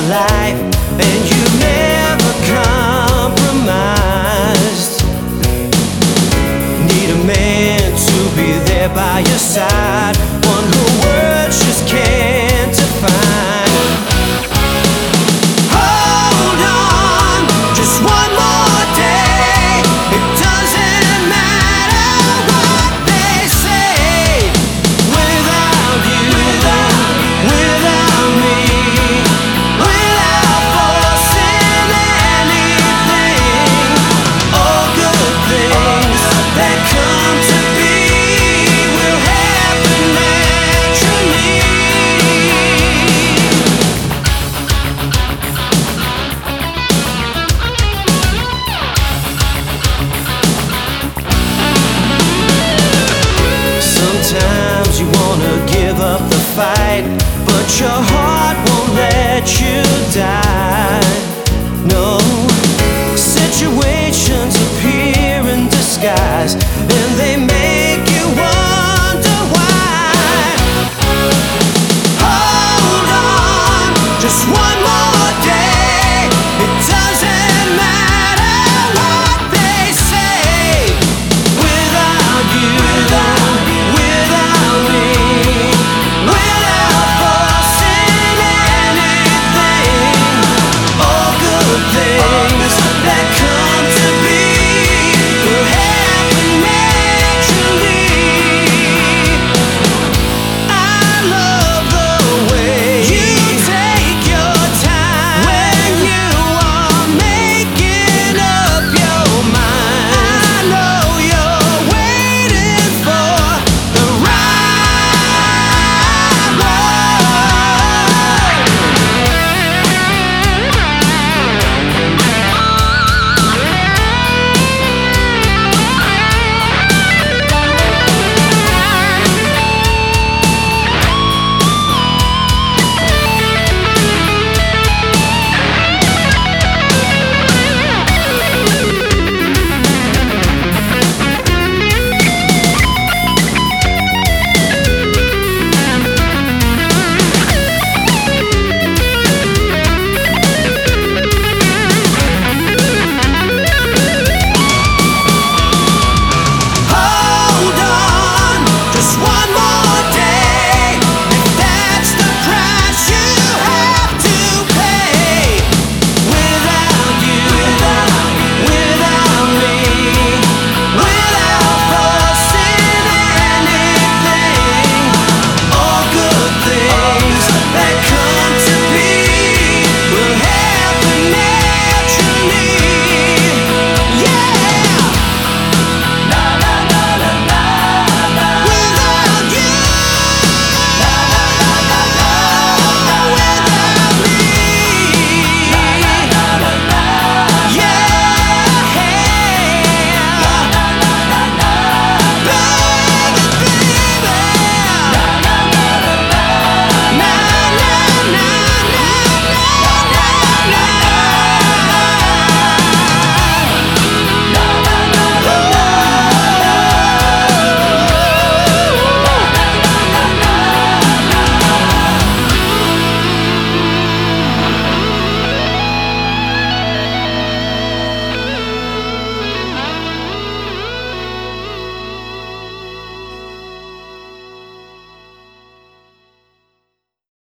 life, and you never compromised. Need a man to be there by your side, one who words just can't define. Hold on, just one more day. It doesn't matter what they say. Without you, without me, without forcing anything, all good things that come to be will happen naturally. Sometimes you wanna give up the fight, but your heart won't let you die. No, situations appear in disguise, and they may